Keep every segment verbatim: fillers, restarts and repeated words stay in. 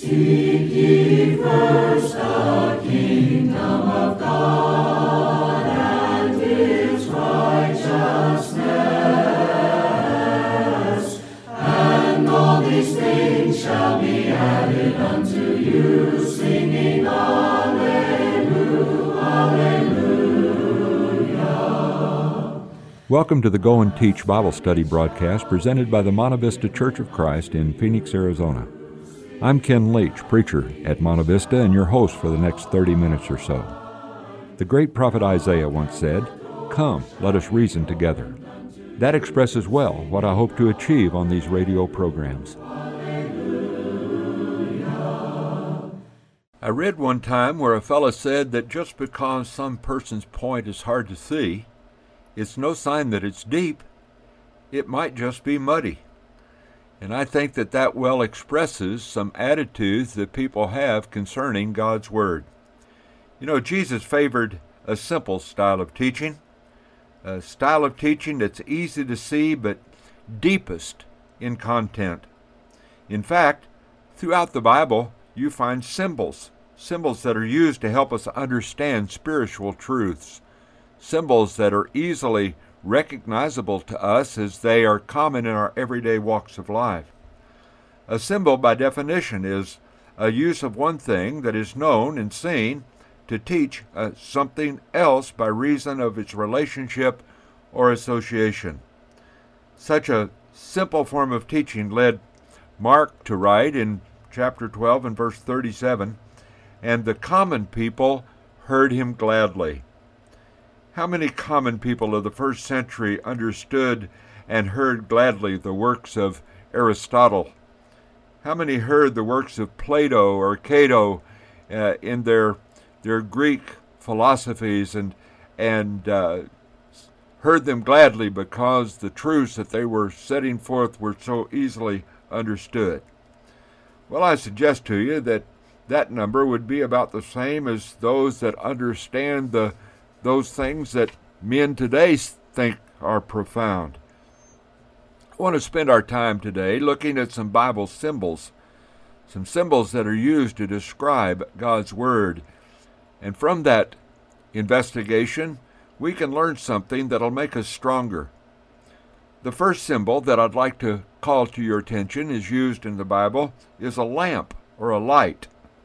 Seek ye first the kingdom of God and His righteousness, and all these things shall be added unto you, singing Alleluia, Alleluia. Welcome to the Go and Teach Bible Study broadcast presented by the Monte Vista Church of Christ in Phoenix, Arizona. I'm Ken Leach, preacher at Monte Vista, and your host for the next thirty minutes or so. The great prophet Isaiah once said, "Come, let us reason together." That expresses well what I hope to achieve on these radio programs. I read one time where a fellow said that just because some person's point is hard to see, it's no sign that it's deep. It might just be muddy. And I think that that well expresses some attitudes that people have concerning God's Word. You know, Jesus favored a simple style of teaching, a style of teaching that's easy to see but deepest in content. In fact, throughout the Bible, you find symbols, symbols that are used to help us understand spiritual truths, symbols that are easily recognizable to us as they are common in our everyday walks of life. A symbol, by definition, is a use of one thing that is known and seen to teach uh, something else by reason of its relationship or association. Such a simple form of teaching led Mark to write in chapter twelve and verse thirty-seven, "And the common people heard him gladly." How many common people of the first century understood and heard gladly the works of Aristotle? How many heard the works of Plato or Cato uh, in their their Greek philosophies and and uh, heard them gladly because the truths that they were setting forth were so easily understood? Well, I suggest to you that that number would be about the same as those that understand the those things that men today think are profound. I want to spend our time today looking at some Bible symbols, some symbols that are used to describe God's Word. And from that investigation, we can learn something that'll make us stronger. The first symbol that I'd like to call to your attention is used in the Bible is a lamp or a light.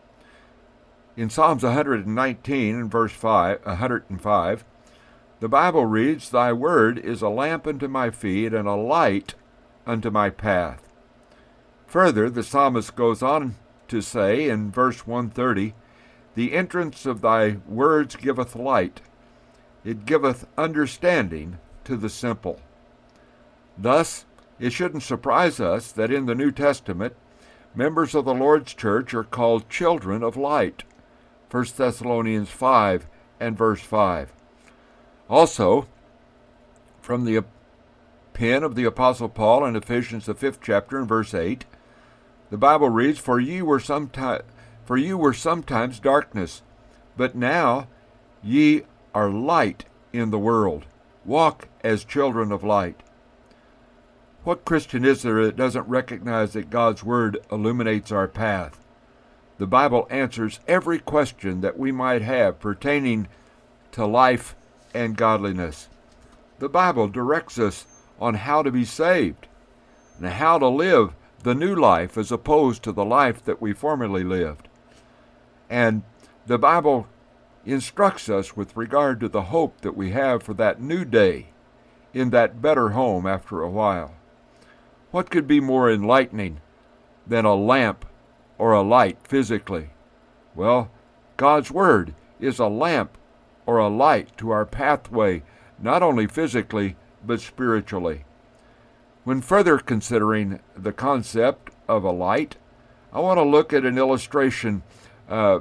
In Psalms one hundred nineteen and verse five, one hundred five, the Bible reads, "Thy word is a lamp unto my feet and a light unto my path." Further, the psalmist goes on to say in verse one thirty, "The entrance of thy words giveth light, it giveth understanding to the simple." Thus, it shouldn't surprise us that in the New Testament, members of the Lord's church are called children of light. First Thessalonians five and verse five. Also, from the pen of the Apostle Paul in Ephesians the fifth chapter and verse eight, the Bible reads, For ye were sometime, for you were sometimes darkness, but now ye are light in the world. Walk as children of light." What Christian is there that doesn't recognize that God's Word illuminates our path? The Bible answers every question that we might have pertaining to life and godliness. The Bible directs us on how to be saved and how to live the new life as opposed to the life that we formerly lived. And the Bible instructs us with regard to the hope that we have for that new day in that better home after a while. What could be more enlightening than a lamp or a light physically? Well, God's Word is a lamp or a light to our pathway, not only physically, but spiritually. When further considering the concept of a light, I want to look at an illustration uh,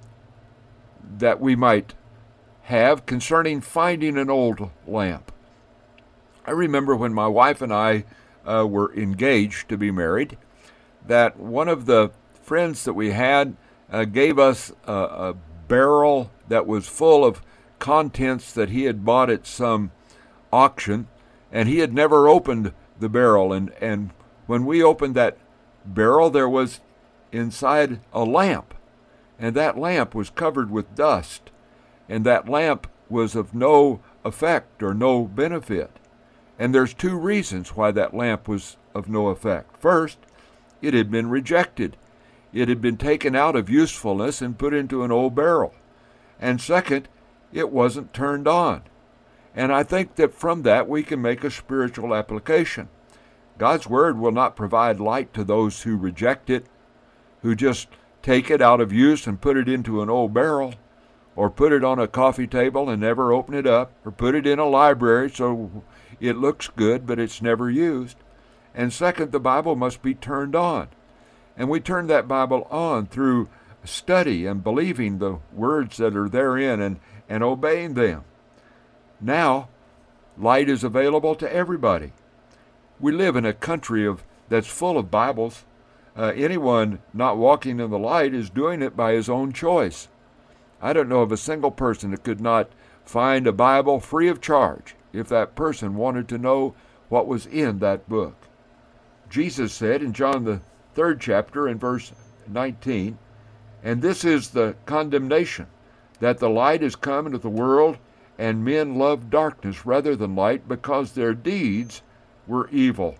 that we might have concerning finding an old lamp. I remember when my wife and I uh, were engaged to be married, that one of the friends that we had uh, gave us a, a barrel that was full of contents that he had bought at some auction, and he had never opened the barrel. And, and when we opened that barrel, there was inside a lamp, and that lamp was covered with dust, and that lamp was of no effect or no benefit. And there's two reasons why that lamp was of no effect. First, it had been rejected. It had been taken out of usefulness and put into an old barrel. And second, it wasn't turned on. And I think that from that we can make a spiritual application. God's Word will not provide light to those who reject it, who just take it out of use and put it into an old barrel, or put it on a coffee table and never open it up, or put it in a library so it looks good but it's never used. And second, the Bible must be turned on. And we turn that Bible on through study and believing the words that are therein and, and obeying them. Now, light is available to everybody. We live in a country of that's full of Bibles. Uh, anyone not walking in the light is doing it by his own choice. I don't know of a single person that could not find a Bible free of charge if that person wanted to know what was in that book. Jesus said in John the third chapter in verse nineteen, "And this is the condemnation, that the light is come into the world, and men love darkness rather than light, because their deeds were evil."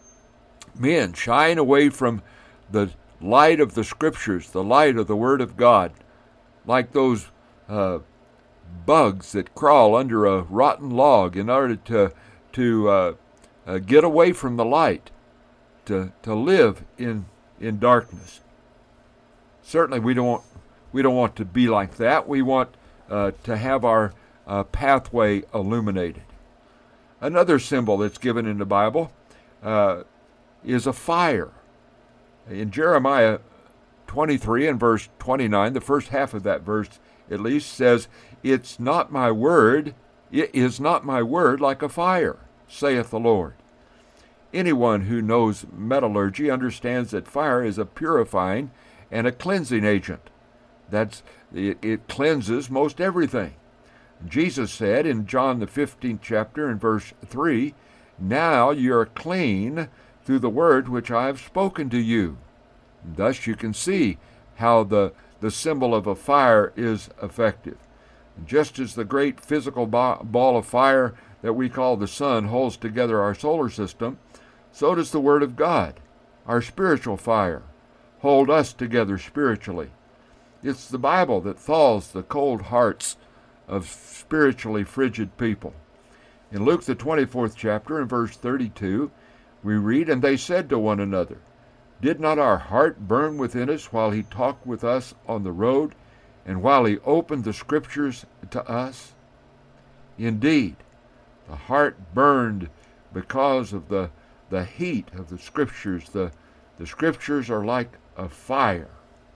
Men shying away from the light of the Scriptures, the light of the Word of God, like those uh, bugs that crawl under a rotten log in order to to uh, uh, get away from the light, to to live in in darkness. Certainly, we don't want, we don't want to be like that. We want uh, to have our uh, pathway illuminated. Another symbol that's given in the Bible uh, is a fire. In Jeremiah twenty-three and verse twenty-nine, the first half of that verse at least says, "It's not my word, it is not my word like a fire, saith the Lord." Anyone who knows metallurgy understands that fire is a purifying and a cleansing agent. That's it, it cleanses most everything. Jesus said in John the fifteenth chapter in verse three, "Now you are clean through the word which I have spoken to you." Thus you can see how the, the symbol of a fire is effective. Just as the great physical ball of fire that we call the sun holds together our solar system, so does the Word of God, our spiritual fire, hold us together spiritually. It's the Bible that thaws the cold hearts of spiritually frigid people. In Luke the twenty-fourth chapter, in verse thirty-two, we read, "And they said to one another, Did not our heart burn within us while he talked with us on the road, and while he opened the Scriptures to us?" Indeed, the heart burned because of the, the heat of the Scriptures. The, the Scriptures are like a fire.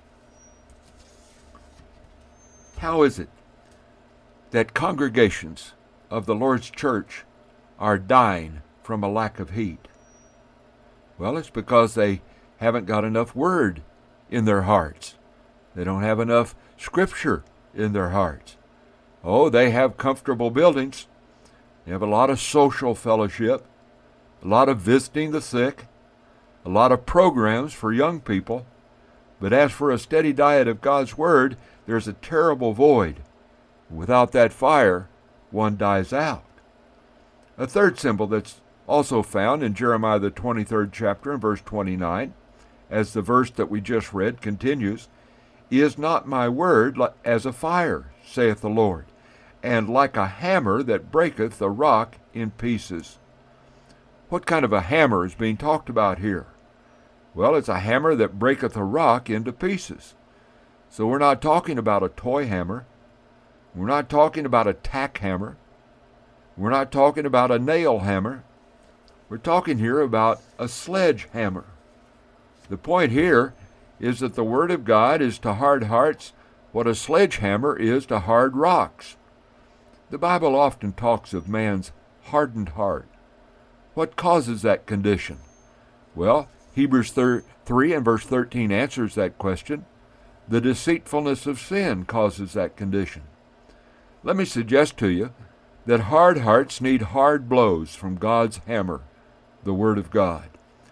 How is it that congregations of the Lord's church are dying from a lack of heat? Well, it's because they haven't got enough Word in their hearts. They don't have enough Scripture in their hearts. Oh, they have comfortable buildings. They have a lot of social fellowship, a lot of visiting the sick, a lot of programs for young people. But as for a steady diet of God's Word, there's a terrible void. Without that fire, one dies out. A third symbol that's also found in Jeremiah the twenty-third chapter and verse twenty-nine, as the verse that we just read continues, "Is not my word as a fire, saith the Lord, and like a hammer that breaketh the rock in pieces?" What kind of a hammer is being talked about here? Well, it's a hammer that breaketh a rock into pieces. So we're not talking about a toy hammer. We're not talking about a tack hammer. We're not talking about a nail hammer. We're talking here about a sledgehammer. The point here is that the Word of God is to hard hearts what a sledgehammer is to hard rocks. The Bible often talks of man's hardened heart. What causes that condition? Well, Hebrews three and verse thirteen answers that question. The deceitfulness of sin causes that condition. Let me suggest to you that hard hearts need hard blows from God's hammer, the Word of God.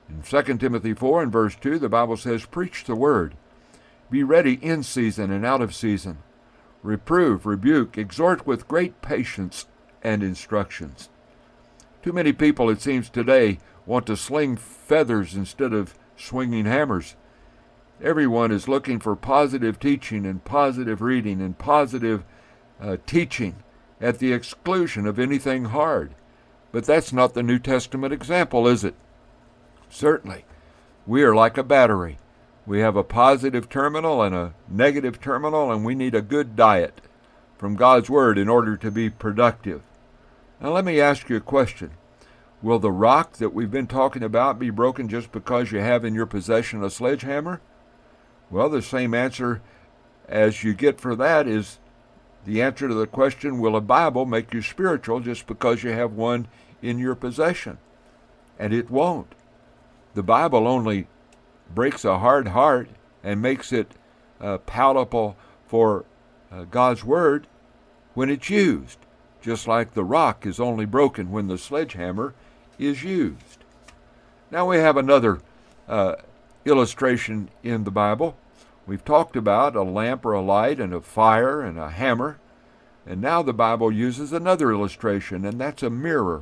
In Second Timothy four and verse two, the Bible says, "Preach the word. Be ready in season and out of season. Reprove, rebuke, exhort with great patience and instructions." Too many people, it seems today, want to sling feathers instead of swinging hammers. Everyone is looking for positive teaching and positive reading and positive uh, teaching at the exclusion of anything hard. But that's not the New Testament example, is it? Certainly. We are like a battery. We have a positive terminal and a negative terminal, and we need a good diet from God's Word in order to be productive. Now let me ask you a question. Will the rock that we've been talking about be broken just because you have in your possession a sledgehammer? Well, the same answer as you get for that is the answer to the question, will a Bible make you spiritual just because you have one in your possession? And it won't. The Bible only breaks a hard heart and makes it uh, palatable for uh, God's Word when it's used, just like the rock is only broken when the sledgehammer is used. Now we have another uh, illustration in the Bible. We've talked about a lamp or a light and a fire and a hammer, and now the Bible uses another illustration, and that's a mirror.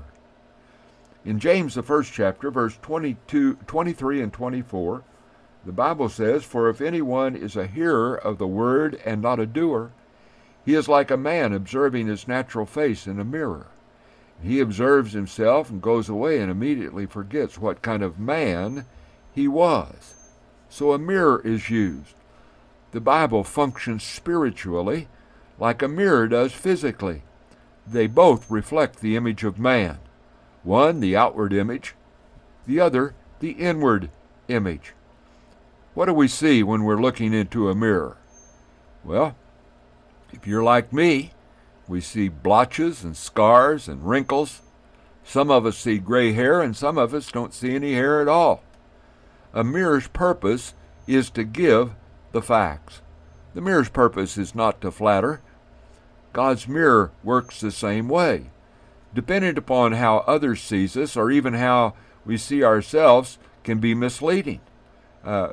In James, the first chapter, verse twenty-two, twenty-three and twenty-four, the Bible says, "For if anyone is a hearer of the word and not a doer, he is like a man observing his natural face in a mirror. He observes himself and goes away and immediately forgets what kind of man he was." So a mirror is used. The Bible functions spiritually like a mirror does physically. They both reflect the image of man. One, the outward image, the other, the inward image. What do we see when we're looking into a mirror? Well, if you're like me, we see blotches and scars and wrinkles. Some of us see gray hair, and some of us don't see any hair at all. A mirror's purpose is to give the facts. The mirror's purpose is not to flatter. God's mirror works the same way. Depending upon how others see us, or even how we see ourselves, can be misleading. Uh,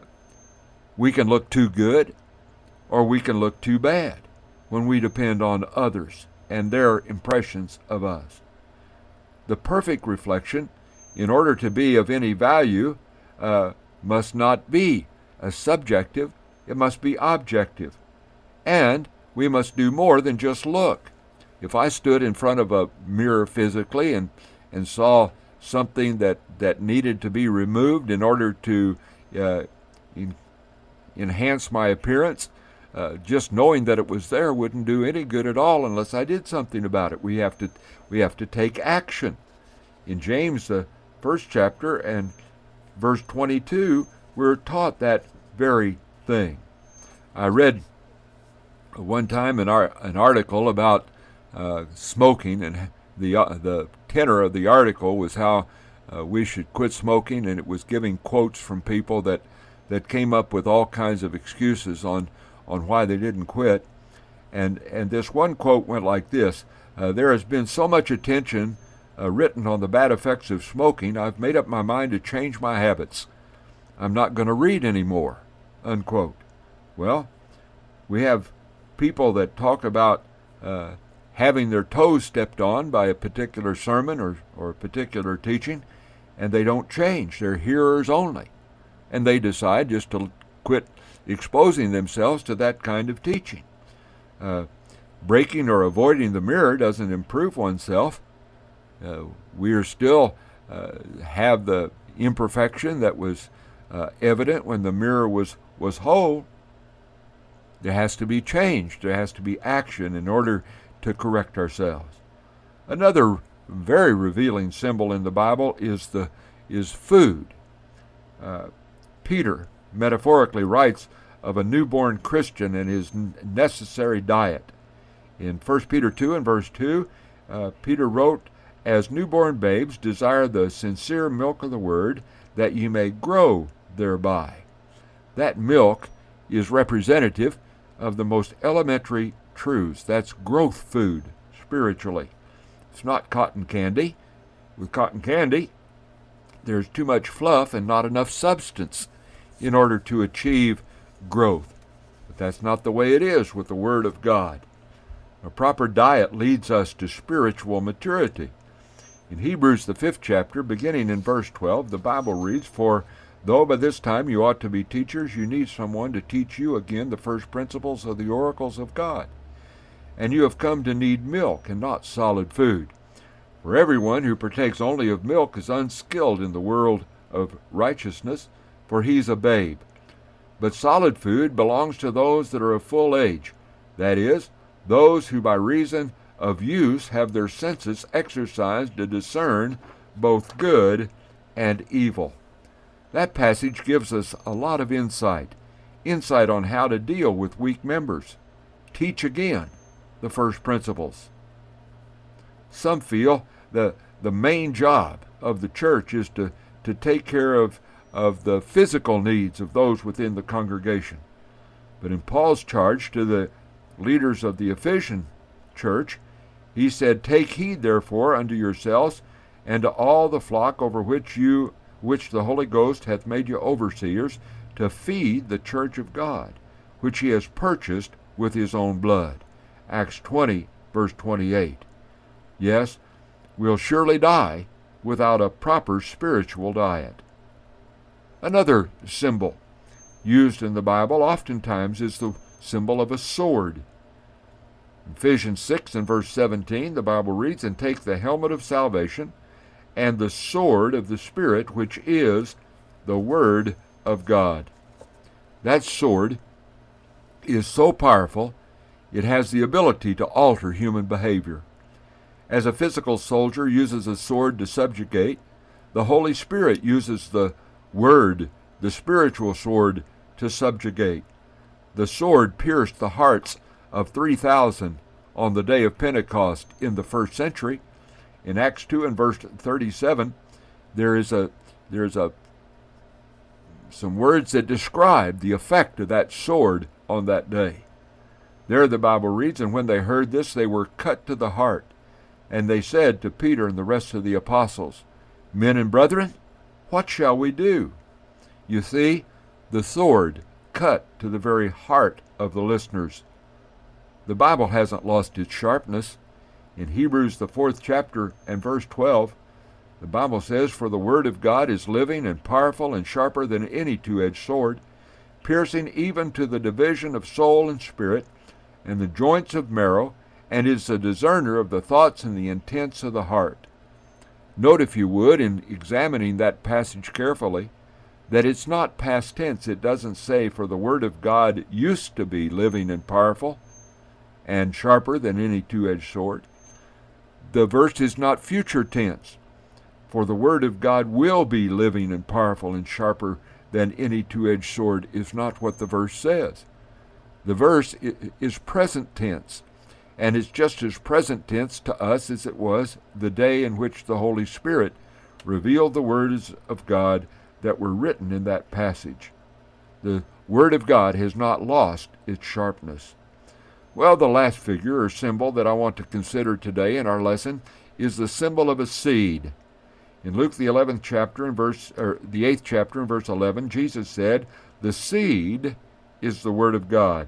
we can look too good, or we can look too bad when we depend on others and their impressions of us. The perfect reflection, in order to be of any value, uh, must not be a subjective, it must be objective. And we must do more than just look. If I stood in front of a mirror physically and, and saw something that, that needed to be removed in order to uh, in, enhance my appearance, uh, just knowing that it was there wouldn't do any good at all unless I did something about it. We have to, we have to take action. In James, the first chapter and verse twenty-two, we're taught that very thing. I read one time an, ar- an article about uh, smoking, and the uh, the tenor of the article was how uh, we should quit smoking, and it was giving quotes from people that, that came up with all kinds of excuses on, on why they didn't quit. And, and this one quote went like this, uh, "There has been so much attention uh, written on the bad effects of smoking, I've made up my mind to change my habits. I'm not going to read anymore," unquote. Well, we have people that talk about uh, having their toes stepped on by a particular sermon or, or a particular teaching, and they don't change. They're hearers only. And they decide just to quit exposing themselves to that kind of teaching. Uh, breaking or avoiding the mirror doesn't improve oneself. Uh, we are still uh, have the imperfection that was uh, evident when the mirror was, was whole. There has to be change. There has to be action in order to correct ourselves. Another very revealing symbol in the Bible is the is food. Uh, Peter metaphorically writes of a newborn Christian and his necessary diet. In First Peter two and verse two, uh, Peter wrote, "As newborn babes, desire the sincere milk of the word, that you may grow thereby." That milk is representative of the most elementary truths. That's growth food spiritually. It's not cotton candy. With cotton candy, there's too much fluff and not enough substance in order to achieve growth. But that's not the way it is with the Word of God. A proper diet leads us to spiritual maturity. In Hebrews, the fifth chapter, beginning in verse twelve, the Bible reads, "For though by this time you ought to be teachers, you need someone to teach you again the first principles of the oracles of God. And you have come to need milk and not solid food. For everyone who partakes only of milk is unskilled in the world of righteousness, for he's a babe. But solid food belongs to those that are of full age, that is, those who by reason of use have their senses exercised to discern both good and evil." That passage gives us a lot of insight, insight on how to deal with weak members. Teach again the first principles. Some feel the the main job of the church is to, to take care of, of the physical needs of those within the congregation. But in Paul's charge to the leaders of the Ephesian church, he said, "Take heed therefore unto yourselves and to all the flock over which you which the Holy Ghost hath made you overseers, to feed the church of God, which he has purchased with his own blood." Acts twenty, verse twenty-eight. Yes, we'll surely die without a proper spiritual diet. Another symbol used in the Bible oftentimes is the symbol of a sword. In Ephesians six and verse seventeen, the Bible reads, "And take the helmet of salvation and the sword of the Spirit, which is the Word of God." That sword is so powerful, it has the ability to alter human behavior. As a physical soldier uses a sword to subjugate, the Holy Spirit uses the Word, the spiritual sword, to subjugate. The sword pierced the hearts of three thousand on the day of Pentecost in the first century. In Acts two and verse thirty-seven, there is a there's a some words that describe the effect of that sword on that day. There the Bible reads, "And when they heard this, they were cut to the heart. And they said to Peter and the rest of the apostles, 'Men and brethren, what shall we do?'" You see, the sword cut to the very heart of the listeners. The Bible hasn't lost its sharpness. In Hebrews, the fourth chapter and verse twelve, the Bible says, "For the word of God is living and powerful and sharper than any two-edged sword, piercing even to the division of soul and spirit, and the joints of marrow, and is a discerner of the thoughts and the intents of the heart." Note, if you would, in examining that passage carefully, that it's not past tense. It doesn't say, "For the word of God used to be living and powerful and sharper than any two-edged sword." The verse is not future tense. "For the word of God will be living and powerful and sharper than any two-edged sword" is not what the verse says. The verse is present tense, and it's just as present tense to us as it was the day in which the Holy Spirit revealed the words of God that were written in that passage. The Word of God has not lost its sharpness. Well, the last figure or symbol that I want to consider today in our lesson is the symbol of a seed. In Luke the eleventh chapter and verse, or the eighth chapter and verse eleven, Jesus said, "The seed is the Word of God."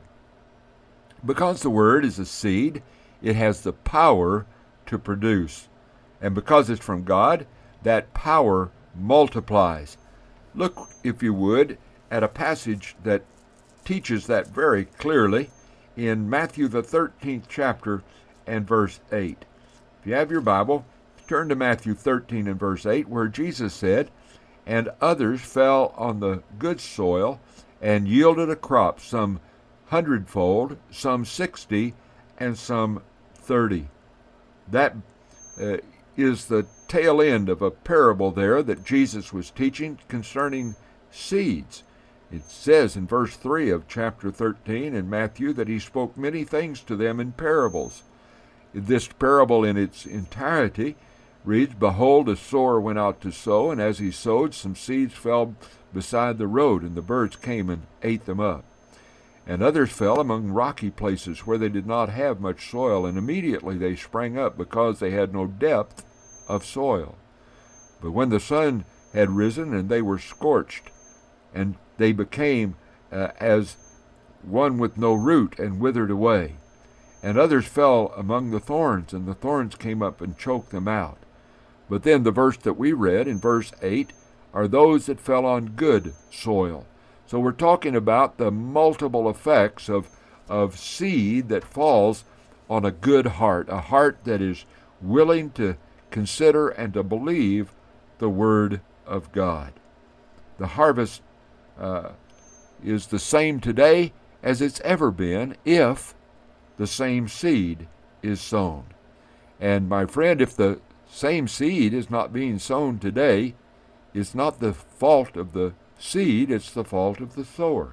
Because the Word is a seed, it has the power to produce. And because it's from God, that power multiplies. Look, if you would, at a passage that teaches that very clearly in Matthew the thirteenth chapter and verse eight. If you have your Bible, turn to Matthew thirteen and verse eight, where Jesus said, "And others fell on the good soil and yielded a crop, some hundredfold, some sixty, and some thirty." That uh, is the tail end of a parable there that Jesus was teaching concerning seeds. It says in verse three of chapter thirteen in Matthew that he spoke many things to them in parables. This parable in its entirety reads, "Behold, a sower went out to sow, and as he sowed, some seeds fell beside the road, and the birds came and ate them up. And others fell among rocky places where they did not have much soil, and immediately they sprang up because they had no depth of soil. But when the sun had risen, and they were scorched, and they became uh, as one with no root and withered away. And others fell among the thorns, and the thorns came up and choked them out. But then the verse that we read in verse eight are those that fell on good soil. So we're talking about the multiple effects of, of seed that falls on a good heart, a heart that is willing to consider and to believe the Word of God. The harvest uh, is the same today as it's ever been if the same seed is sown. And my friend, if the same seed is not being sown today, it's not the fault of the seed, it's the fault of the sower.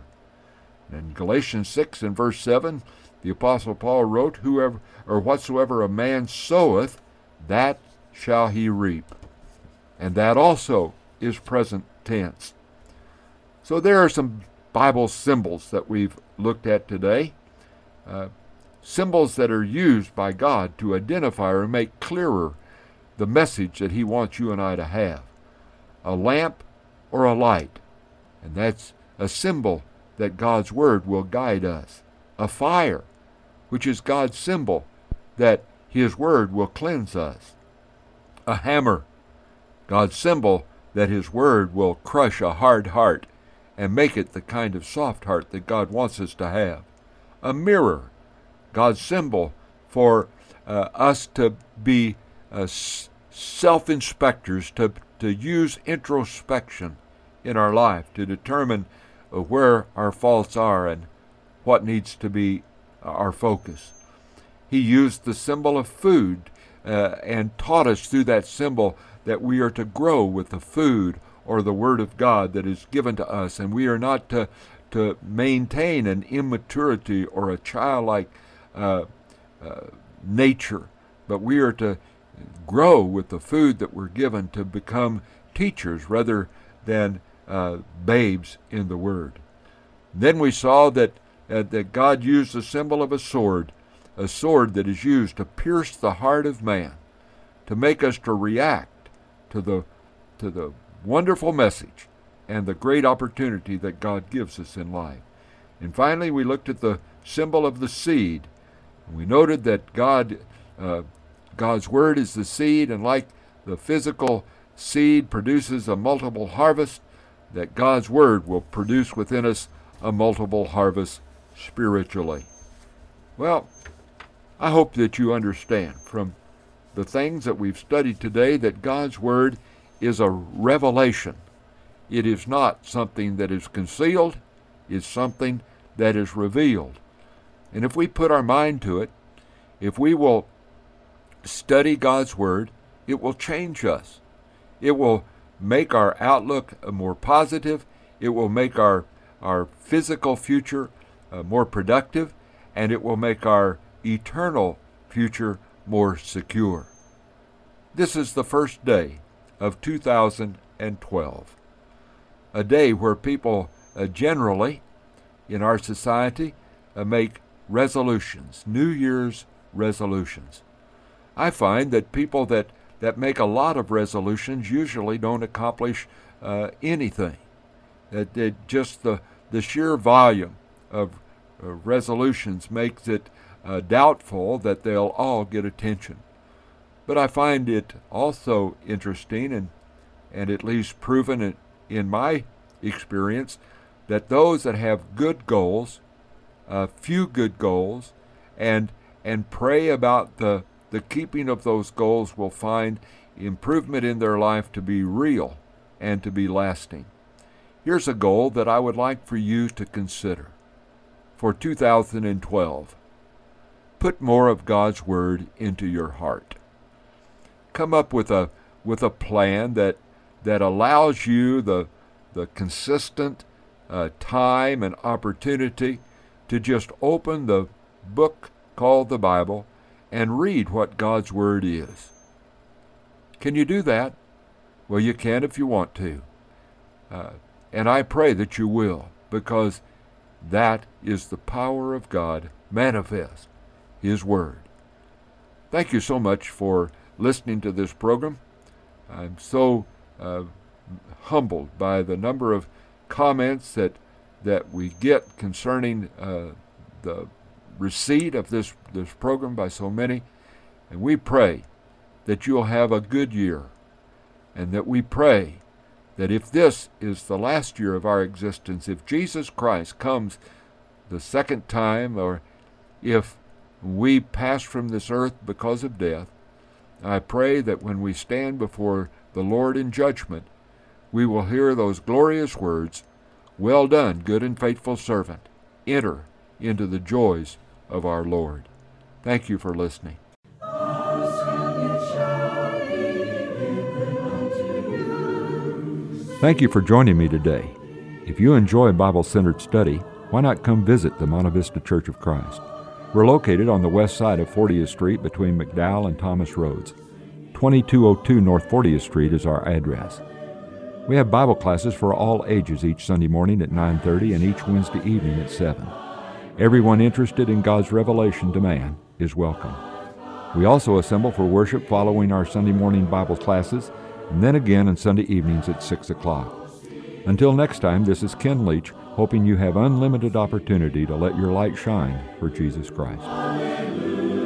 In Galatians six and verse seven, the Apostle Paul wrote, "Whoever or whatsoever a man soweth, that shall he reap." And that also is present tense. So there are some Bible symbols that we've looked at today. Uh, symbols that are used by God to identify or make clearer the message that he wants you and I to have. A lamp or a light, and that's a symbol that God's Word will guide us. A fire, which is God's symbol that His Word will cleanse us. A hammer, God's symbol that His Word will crush a hard heart and make it the kind of soft heart that God wants us to have. A mirror, God's symbol for uh, us to be uh, self-inspectors, to, to use introspection in our life to determine uh, where our faults are and what needs to be our focus. He used the symbol of food uh, and taught us through that symbol that we are to grow with the food or the Word of God that is given to us, and we are not to, to maintain an immaturity or a childlike uh, uh, nature, but we are to grow with the food that we're given to become teachers rather than uh, babes in the Word. Then we saw that, uh, that God used the symbol of a sword, a sword that is used to pierce the heart of man, to make us to react to the, to the wonderful message and the great opportunity that God gives us in life. And finally, we looked at the symbol of the seed. We noted that God, uh, God's Word is the seed, and like the physical seed produces a multiple harvest, that God's Word will produce within us a multiple harvest spiritually. Well, I hope that you understand from the things that we've studied today that God's Word is a revelation. It is not something that is concealed, it's something that is revealed. And if we put our mind to it, if we will study God's Word, it will change us. It will make our outlook more positive. It will make our, our physical future uh, more productive, and it will make our eternal future more secure. This is the first day of two thousand twelve, a day where people uh, generally in our society uh, make resolutions, New Year's resolutions. I find that people that, that make a lot of resolutions usually don't accomplish uh, anything. That, that just the, the sheer volume of uh, resolutions makes it uh, doubtful that they'll all get attention. But I find it also interesting and, and at least proven in, in my experience that those that have good goals, a few good goals, and and pray about the, the keeping of those goals will find improvement in their life to be real and to be lasting. Here's a goal that I would like for you to consider for two thousand twelve. Put more of God's Word into your heart. Come up with a with a plan that that allows you the the consistent uh, time and opportunity to just open the book called the Bible and read what God's Word is. Can you do that? Well, you can if you want to. Uh, and I pray that you will, because that is the power of God manifest, His Word. Thank you so much for listening to this program. I'm so uh, humbled by the number of comments that that we get concerning uh, the receipt of this, this program by so many. And we pray that you'll have a good year, and that we pray that if this is the last year of our existence, if Jesus Christ comes the second time, or if we pass from this earth because of death, I pray that when we stand before the Lord in judgment, we will hear those glorious words, "Well done, good and faithful servant. Enter into the joys of our Lord." Thank you for listening. Thank you for joining me today. If you enjoy Bible-centered study, why not come visit the Monte Vista Church of Christ? We're located on the west side of fortieth Street between McDowell and Thomas Roads. twenty-two oh two North fortieth Street is our address. We have Bible classes for all ages each Sunday morning at nine thirty and each Wednesday evening at seven. Everyone interested in God's revelation to man is welcome. We also assemble for worship following our Sunday morning Bible classes, and then again on Sunday evenings at six o'clock. Until next time, this is Ken Leach, hoping you have unlimited opportunity to let your light shine for Jesus Christ. Hallelujah.